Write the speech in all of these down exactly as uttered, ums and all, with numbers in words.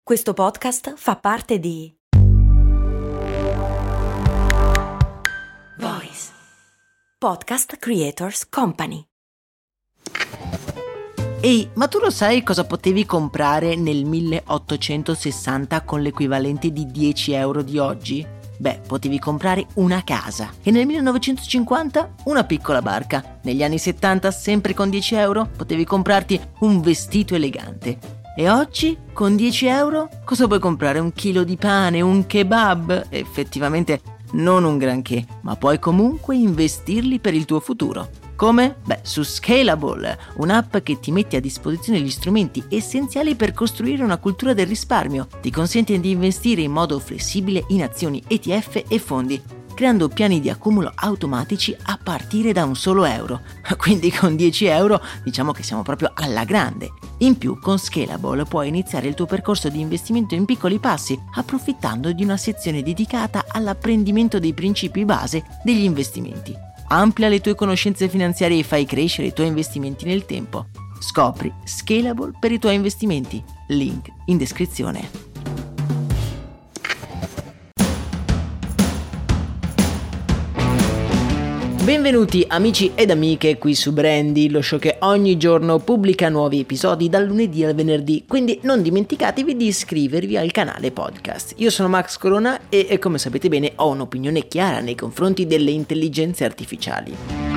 Questo podcast fa parte di Voice Podcast Creators Company. Ehi, ma tu lo sai cosa potevi comprare nel milleottocentosessanta con l'equivalente di dieci euro di oggi? Beh, potevi comprare una casa e nel millenovecentocinquanta una piccola barca. Negli anni settanta, sempre con dieci euro, potevi comprarti un vestito elegante. E oggi, con dieci euro, cosa puoi comprare? Un chilo di pane, un kebab? Effettivamente non un granché, ma puoi comunque investirli per il tuo futuro. Come? Beh, su Scalable, un'app che ti mette a disposizione gli strumenti essenziali per costruire una cultura del risparmio. Ti consente di investire in modo flessibile in azioni, E T F e fondi, creando piani di accumulo automatici a partire da un solo euro. Quindi con dieci euro diciamo che siamo proprio alla grande. In più, con Scalable puoi iniziare il tuo percorso di investimento in piccoli passi, approfittando di una sezione dedicata all'apprendimento dei principi base degli investimenti. Amplia le tue conoscenze finanziarie e fai crescere i tuoi investimenti nel tempo. Scopri Scalable per i tuoi investimenti. Link in descrizione. Benvenuti amici ed amiche qui su Brandy, lo show che ogni giorno pubblica nuovi episodi dal lunedì al venerdì, quindi non dimenticatevi di iscrivervi al canale podcast. Io sono Max Corona e, e come sapete bene ho un'opinione chiara nei confronti delle intelligenze artificiali.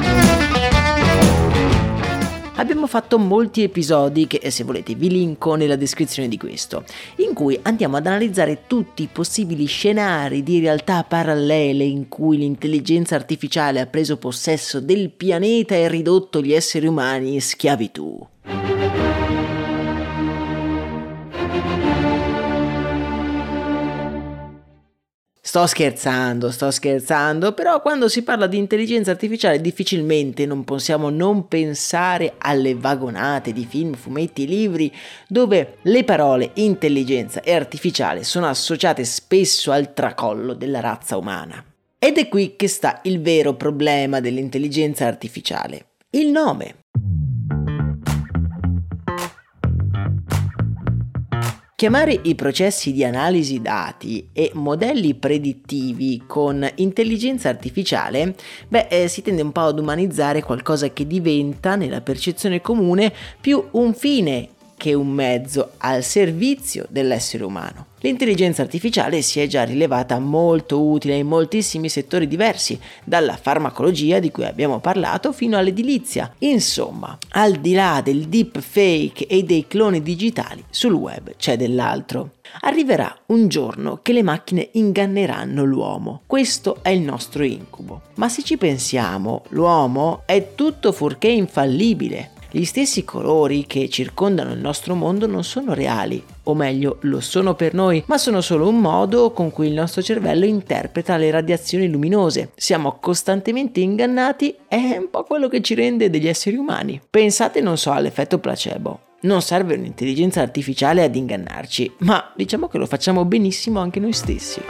Abbiamo fatto molti episodi che, se volete, vi linko nella descrizione di questo, in cui andiamo ad analizzare tutti i possibili scenari di realtà parallele in cui l'intelligenza artificiale ha preso possesso del pianeta e ridotto gli esseri umani in schiavitù. Sto scherzando, sto scherzando, però quando si parla di intelligenza artificiale difficilmente non possiamo non pensare alle vagonate di film, fumetti, libri, dove le parole intelligenza e artificiale sono associate spesso al tracollo della razza umana. Ed è qui che sta il vero problema dell'intelligenza artificiale: il nome. Chiamare i processi di analisi dati e modelli predittivi con intelligenza artificiale, beh, eh, si tende un po' ad umanizzare qualcosa che diventa, nella percezione comune, più un fine che un mezzo al servizio dell'essere umano. L'intelligenza artificiale si è già rilevata molto utile in moltissimi settori diversi, dalla farmacologia di cui abbiamo parlato fino all'edilizia. Insomma, al di là del deepfake e dei cloni digitali, sul web c'è dell'altro. Arriverà un giorno che le macchine inganneranno l'uomo. Questo è il nostro incubo. Ma se ci pensiamo, l'uomo è tutto fuorché infallibile. Gli stessi colori che circondano il nostro mondo non sono reali, o meglio, lo sono per noi, ma sono solo un modo con cui il nostro cervello interpreta le radiazioni luminose. Siamo costantemente ingannati, è un po' quello che ci rende degli esseri umani. Pensate, non so, all'effetto placebo. Non serve un'intelligenza artificiale ad ingannarci, ma diciamo che lo facciamo benissimo anche noi stessi.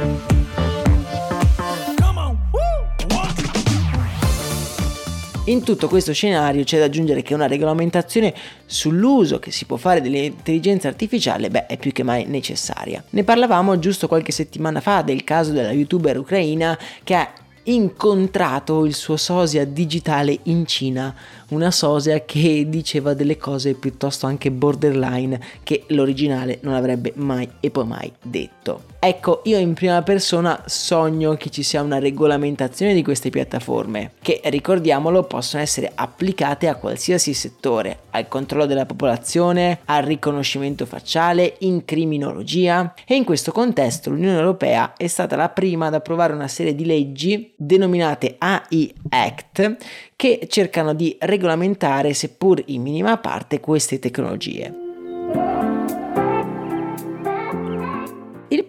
In tutto questo scenario c'è da aggiungere che una regolamentazione sull'uso che si può fare dell'intelligenza artificiale, beh, è più che mai necessaria. Ne parlavamo giusto qualche settimana fa del caso della youtuber ucraina che ha incontrato il suo sosia digitale in Cina, una sosia che diceva delle cose piuttosto anche borderline che l'originale non avrebbe mai e poi mai detto. Ecco, io in prima persona sogno che ci sia una regolamentazione di queste piattaforme, che, ricordiamolo, possono essere applicate a qualsiasi settore, al controllo della popolazione, al riconoscimento facciale, in criminologia, e in questo contesto l'Unione Europea è stata la prima ad approvare una serie di leggi denominate A I Act che cercano di regolamentare, seppur in minima parte, queste tecnologie. Il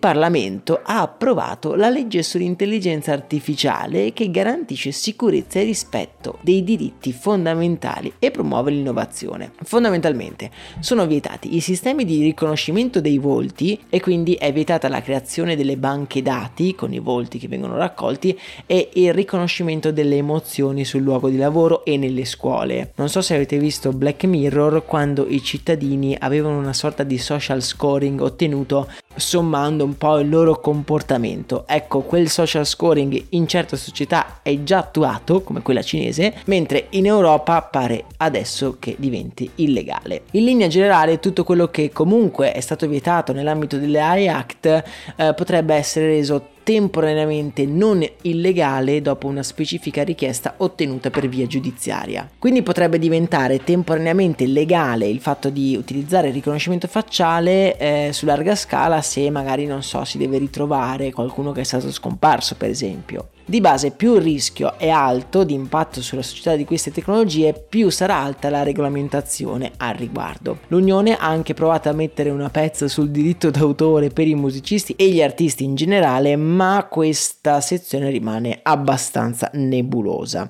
Parlamento ha approvato la legge sull'intelligenza artificiale che garantisce sicurezza e rispetto dei diritti fondamentali e promuove l'innovazione. Fondamentalmente sono vietati i sistemi di riconoscimento dei volti e quindi è vietata la creazione delle banche dati con i volti che vengono raccolti e il riconoscimento delle emozioni sul luogo di lavoro e nelle scuole. Non so se avete visto Black Mirror, quando i cittadini avevano una sorta di social scoring ottenuto sommando un po' il loro comportamento. Ecco, quel social scoring in certe società è già attuato, come quella cinese, mentre in Europa pare adesso che diventi illegale. In linea generale, tutto quello che comunque è stato vietato nell'ambito delle A I Act eh, potrebbe essere reso temporaneamente non illegale dopo una specifica richiesta ottenuta per via giudiziaria. Quindi potrebbe diventare temporaneamente legale il fatto di utilizzare il riconoscimento facciale eh, su larga scala se magari, non so, si deve ritrovare qualcuno che è stato scomparso, per esempio. Di base, più il rischio è alto di impatto sulla società di queste tecnologie, più sarà alta la regolamentazione al riguardo. L'Unione ha anche provato a mettere una pezza sul diritto d'autore per i musicisti e gli artisti in generale, ma questa sezione rimane abbastanza nebulosa.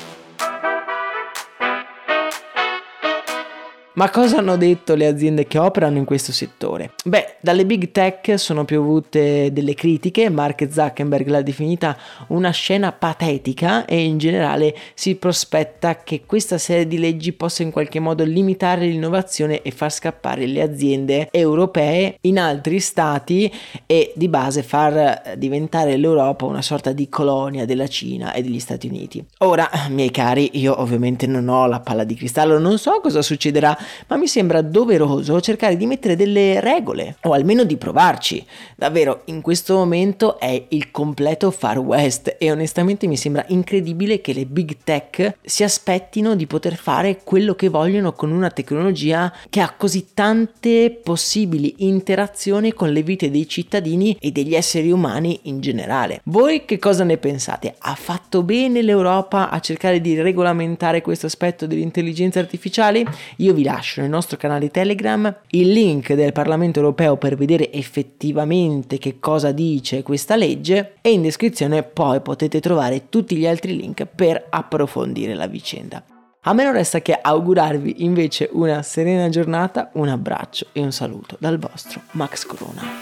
Ma cosa hanno detto le aziende che operano in questo settore? Beh, dalle big tech sono piovute delle critiche. Mark Zuckerberg l'ha definita una scena patetica e in generale si prospetta che questa serie di leggi possa in qualche modo limitare l'innovazione e far scappare le aziende europee in altri stati e di base far diventare l'Europa una sorta di colonia della Cina e degli Stati Uniti. Ora, miei cari, io ovviamente non ho la palla di cristallo, non so cosa succederà, ma mi sembra doveroso cercare di mettere delle regole o almeno di provarci. Davvero, in questo momento è il completo Far West e onestamente mi sembra incredibile che le big tech si aspettino di poter fare quello che vogliono con una tecnologia che ha così tante possibili interazioni con le vite dei cittadini e degli esseri umani in generale. Voi che cosa ne pensate? Ha fatto bene l'Europa a cercare di regolamentare questo aspetto delle intelligenze artificiali? Io vi lascio nel nostro canale Telegram il link del Parlamento europeo per vedere effettivamente che cosa dice questa legge e in descrizione poi potete trovare tutti gli altri link per approfondire la vicenda. A me non resta che augurarvi invece una serena giornata, un abbraccio e un saluto dal vostro Max Corona.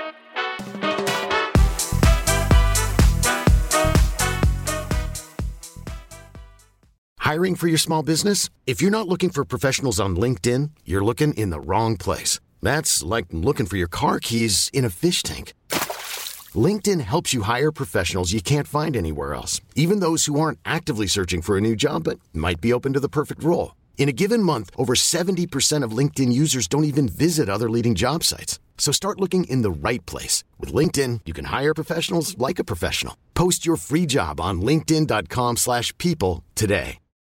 Hiring for your small business? If you're not looking for professionals on LinkedIn, you're looking in the wrong place. That's like looking for your car keys in a fish tank. LinkedIn helps you hire professionals you can't find anywhere else, even those who aren't actively searching for a new job but might be open to the perfect role. In a given month, over seventy percent of LinkedIn users don't even visit other leading job sites. So start looking in the right place. With LinkedIn, you can hire professionals like a professional. Post your free job on linkedin dot com slash people today.